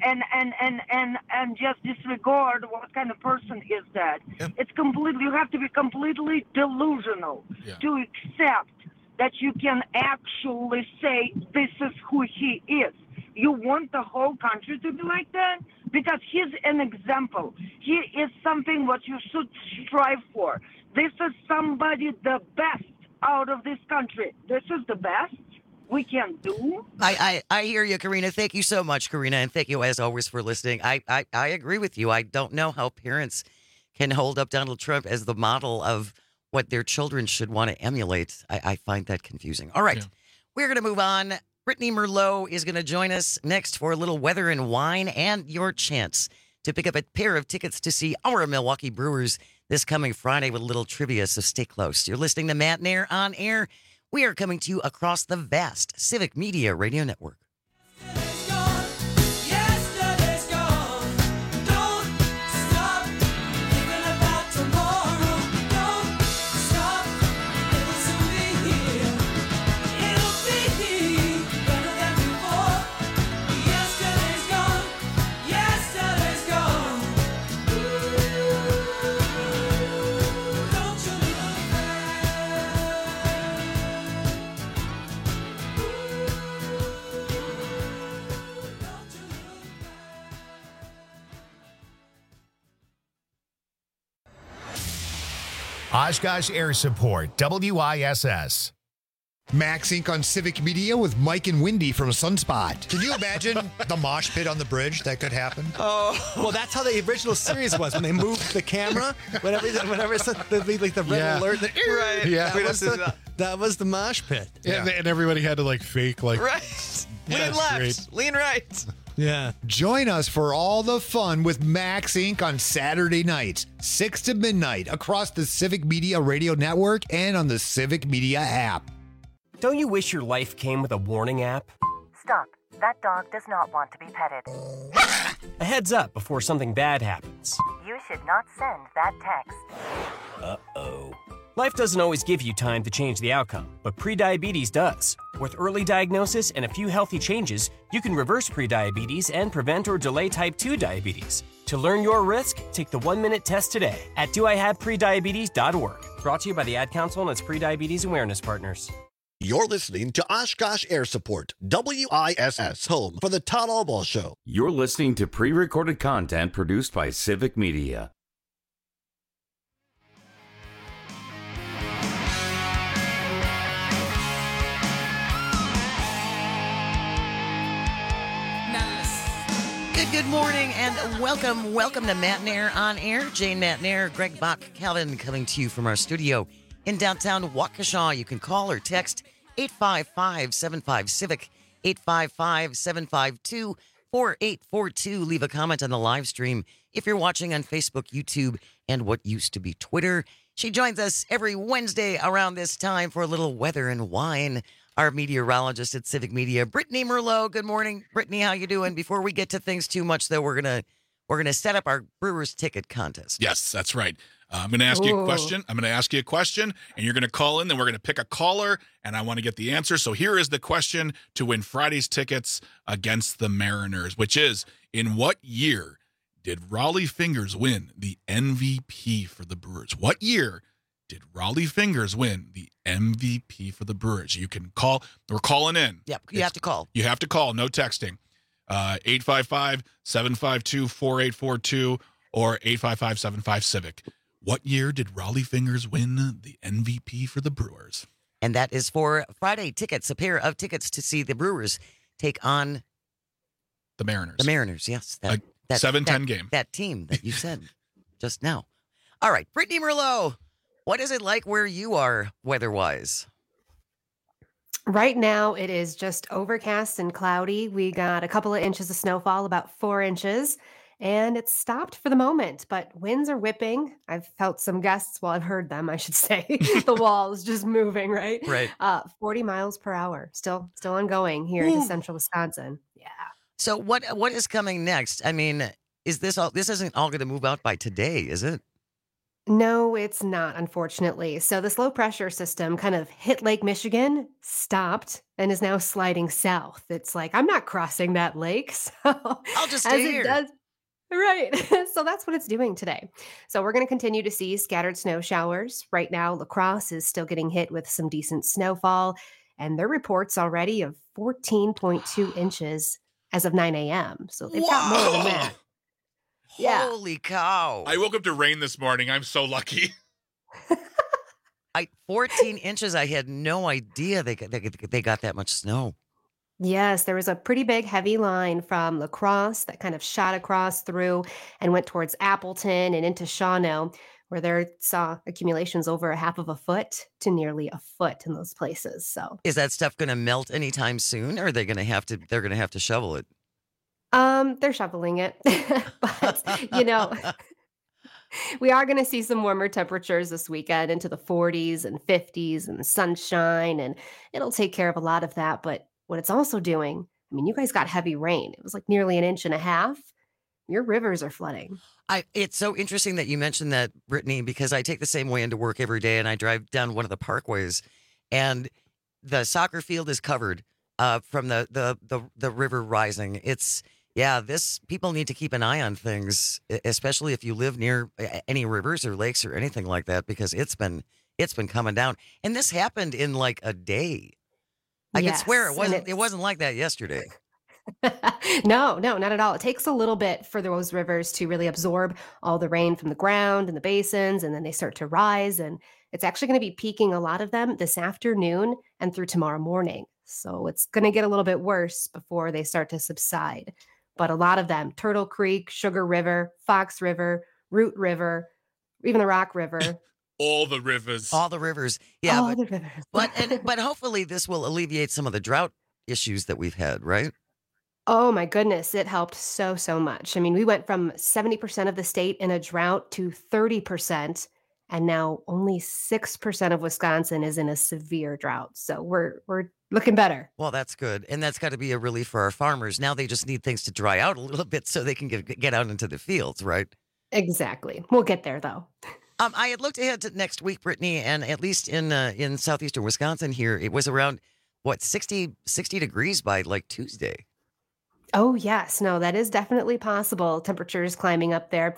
just disregard what kind of person is that. Yeah. It's completely, you have to be completely delusional to accept that you can actually say this is who he is. You want the whole country to be like that? Because he's an example. He is something what you should strive for. This is somebody the best out of this country. This is the best we can do. I hear you, Karina. Thank you so much, Karina, and thank you as always for listening. I agree with you. I don't know how parents can hold up Donald Trump as the model of what their children should want to emulate. I find that confusing. All right, we're going to move on. Brittany Merlot is going to join us next for a little weather and wine and your chance to pick up a pair of tickets to see our Milwaukee Brewers this coming Friday with a little trivia, so stay close. You're listening to Matt Nair on Air. We are coming to you across the vast Civic Media Radio Network. Oshkosh Air Support, WISS. Max Inc. on Civic Media with Mike and Wendy from Sunspot. Can you imagine the mosh pit on the bridge that could happen? Oh, well, that's how the original series was when they moved the camera. Whenever it's the red alert, right? Yeah, that was the mosh pit. Yeah. And everybody had to fake right. Lean left, great. lean right. Yeah. Join us for all the fun with Max Inc. on Saturday nights, 6 to midnight, across the Civic Media Radio Network and on the Civic Media app. Don't you wish your life came with a warning app? Stop. That dog does not want to be petted. A heads up before something bad happens. You should not send that text. Uh-oh. Life doesn't always give you time to change the outcome, but prediabetes does. With early diagnosis and a few healthy changes, you can reverse prediabetes and prevent or delay type 2 diabetes. To learn your risk, take the 1-minute test today at doihaveprediabetes.org. Brought to you by the Ad Council and its prediabetes awareness partners. You're listening to Oshkosh Air Support, WISS, home for the Todd Albaugh Show. You're listening to pre-recorded content produced by Civic Media. Good morning and welcome to Matt Nair on Air. Jane Matt Nair, Greg Bach, Calvin coming to you from our studio in downtown Waukesha. You can call or text 855-75-CIVIC, 855-752-4842. Leave a comment on the live stream if you're watching on Facebook, YouTube, and what used to be Twitter. She joins us every Wednesday around this time for a little weather and wine. Our meteorologist at Civic Media, Brittany Merlot. Good morning, Brittany. How you doing? Before we get to things too much, though, we're gonna set up our Brewers ticket contest. Yes, that's right. I'm going to ask you a question. And you're going to call in. Then we're going to pick a caller, and I want to get the answer. So here is the question to win Friday's tickets against the Mariners, which is, in what year did Rollie Fingers win the MVP for the Brewers? What year did Rollie Fingers win the MVP for the Brewers? You can call. We're calling in. Yep, you have to call. You have to call. No texting. 855-752-4842 or 855-75-CIVIC. What year did Rollie Fingers win the MVP for the Brewers? And that is for Friday tickets, a pair of tickets to see the Brewers take on the Mariners. The Mariners, yes. That 7-10 game. That team that you said just now. All right, Brittany Merlot, what is it like where you are weather-wise? Right now, it is just overcast and cloudy. We got a couple of inches of snowfall, about 4 inches, and it's stopped for the moment, but winds are whipping. I've felt some gusts. Well, I've heard them, I should say. The wall is just moving, right? Right. 40 miles per hour. Still ongoing here in central Wisconsin. Yeah. So what is coming next? I mean, is this all? This isn't all going to move out by today, is it? No, it's not, unfortunately. So this low pressure system kind of hit Lake Michigan, stopped, and is now sliding south. It's like, I'm not crossing that lake. So I'll just stay here. Right. So that's what it's doing today. So we're going to continue to see scattered snow showers. Right now, La Crosse is still getting hit with some decent snowfall, and their reports already of 14.2 inches as of 9 a.m. So they've got more than that. Yeah. Holy cow. I woke up to rain this morning. I'm so lucky. 14 inches. I had no idea they got that much snow. Yes, there was a pretty big heavy line from La Crosse that kind of shot across through and went towards Appleton and into Shawano, where there saw accumulations over a half of a foot to nearly a foot in those places. So is that stuff going to melt anytime soon, or are they going to have to? They're going to have to shovel it. They're shoveling it, but we are going to see some warmer temperatures this weekend into the 40s and 50s and sunshine, and it'll take care of a lot of that. But what it's also doing, I mean, you guys got heavy rain. It was like nearly 1.5 inches. Your rivers are flooding. It's so interesting that you mentioned that, Brittany, because I take the same way into work every day, and I drive down one of the parkways, and the soccer field is covered from the river rising. People need to keep an eye on things, especially if you live near any rivers or lakes or anything like that, because it's been coming down. And this happened in like a day. I can swear it wasn't like that yesterday. No, not at all. It takes a little bit for those rivers to really absorb all the rain from the ground and the basins, and then they start to rise, and It's actually going to be peaking a lot of them this afternoon and through tomorrow morning. So it's going to get a little bit worse before they start to subside. But a lot of them, Turtle Creek, Sugar River, Fox River, Root River, even the Rock River. All the rivers. All the rivers. Yeah. All the rivers. But hopefully this will alleviate some of the drought issues that we've had, right? Oh my goodness, it helped so much. I mean, we went from 70% of the state in a drought to 30%, and now only 6% of Wisconsin is in a severe drought. So we're looking better. Well, that's good. And that's got to be a relief for our farmers. Now they just need things to dry out a little bit so they can get out into the fields, right? Exactly. We'll get there, though. I had looked ahead to next week, Brittany, and at least in southeastern Wisconsin here, it was around, 60 degrees by like Tuesday. Oh, yes. No, that is definitely possible. Temperatures climbing up there.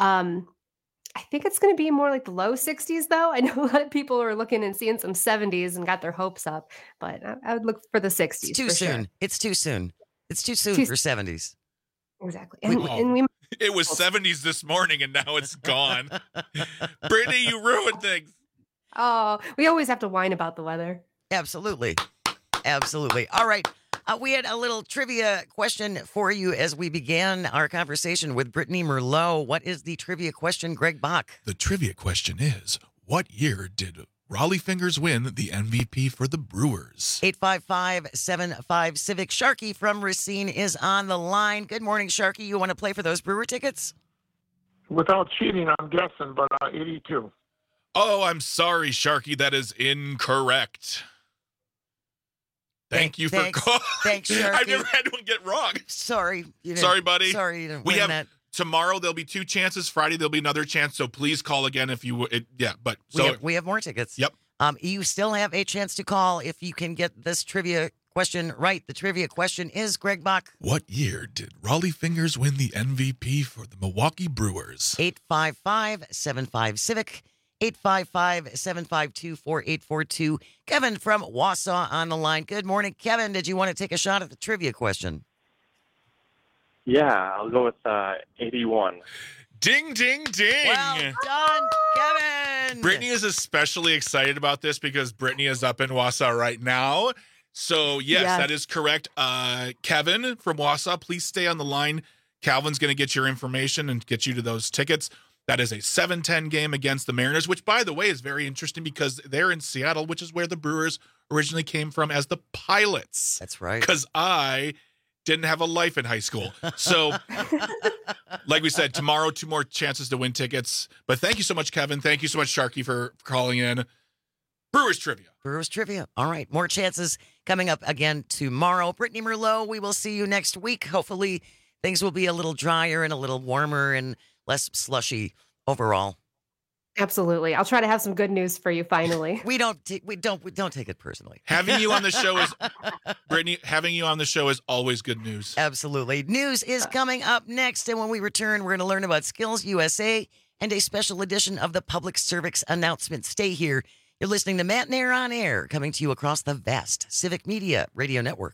I think it's going to be more like the low 60s, though. I know a lot of people are looking and seeing some 70s and got their hopes up, but I would look for the 60s. It's too soon. Sure. It's too soon. It's too soon for 70s. Exactly. And we It was 70s this morning, and now it's gone. Brittany, you ruined things. Oh, we always have to whine about the weather. Absolutely. Absolutely. All right. We had a little trivia question for you as we began our conversation with Brittany Merlot. What is the trivia question, Greg Bach? The trivia question is, what year did Rollie Fingers win the MVP for the Brewers? 855-75-CIVIC. Sharky from Racine is on the line. Good morning, Sharky. You want to play for those Brewer tickets? Without cheating, I'm guessing, but 82. Oh, I'm sorry, Sharky. That is incorrect. Thank you for calling. Thanks, Sharky. I've never had one get wrong. Sorry. Sorry, buddy. Sorry you didn't we win have that. Tomorrow there'll be 2 chances. Friday there'll be another chance. So please call again if you. We have more tickets. Yep. You still have a chance to call if you can get this trivia question right. The trivia question is, Greg Bach. What year did Rollie Fingers win the MVP for the Milwaukee Brewers? 855-75-CIVIC. 855-752-4842. Kevin from Wausau on the line. Good morning, Kevin. Did you want to take a shot at the trivia question? Yeah, I'll go with 81. Ding, ding, ding. Well done, Kevin. Brittany is especially excited about this because Brittany is up in Wausau right now. So, yes, that is correct. Kevin from Wausau, please stay on the line. Calvin's going to get your information and get you to those tickets. That is a 7-10 game against the Mariners, which, by the way, is very interesting because they're in Seattle, which is where the Brewers originally came from as the Pilots. That's right. Because I didn't have a life in high school. So, like we said, tomorrow, 2 more chances to win tickets. But thank you so much, Kevin. Thank you so much, Sharky, for calling in. Brewers Trivia. Brewers Trivia. All right. More chances coming up again tomorrow. Brittany Merlot, we will see you next week. Hopefully, things will be a little drier and a little warmer and less slushy overall. Absolutely. I'll try to have some good news for you finally. We don't take it personally. Having you on the show is Brittany, having you on the show is always good news. Absolutely. News is coming up next, and when we return, we're going to learn about Skills USA and a special edition of the Public Service Announcement. Stay here. You're listening to Matt Nair on Air, coming to you across the vast Civic Media Radio Network.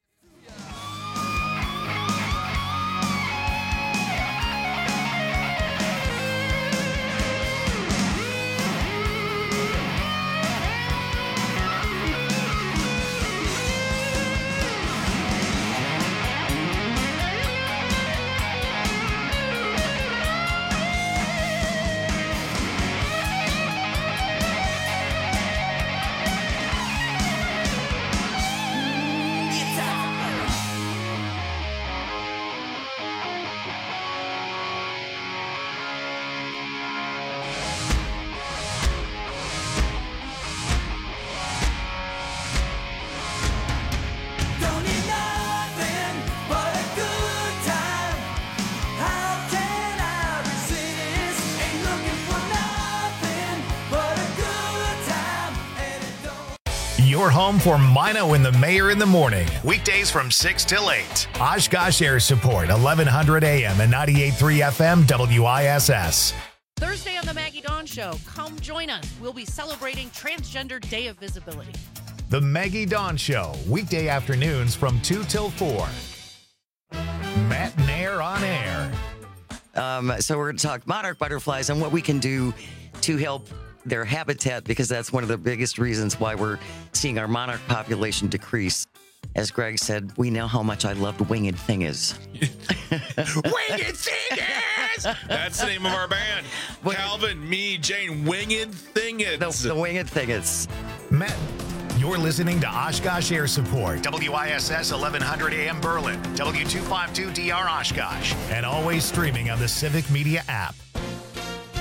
Your home for Mino and the Mayor in the morning. Weekdays from 6 till 8. Oshkosh Air Support, 1100 AM and 98.3 FM WISS. Thursday on the Maggie Dawn Show. Come join us. We'll be celebrating Transgender Day of Visibility. The Maggie Dawn Show, weekday afternoons from 2 till 4. Matt Nair on Air. So we're going to talk monarch butterflies and what we can do to help their habitat, because that's one of the biggest reasons why we're seeing our monarch population decrease. As Greg said, we know how much I loved Winged Thingers. Winged Thingers! That's the name of our band. Calvin, me, Jane, Winged Thingers. The Winged Thingers. Matt, you're listening to Oshkosh Air Support, WISS 1100 AM Berlin, W252DR Oshkosh, and always streaming on the Civic Media app.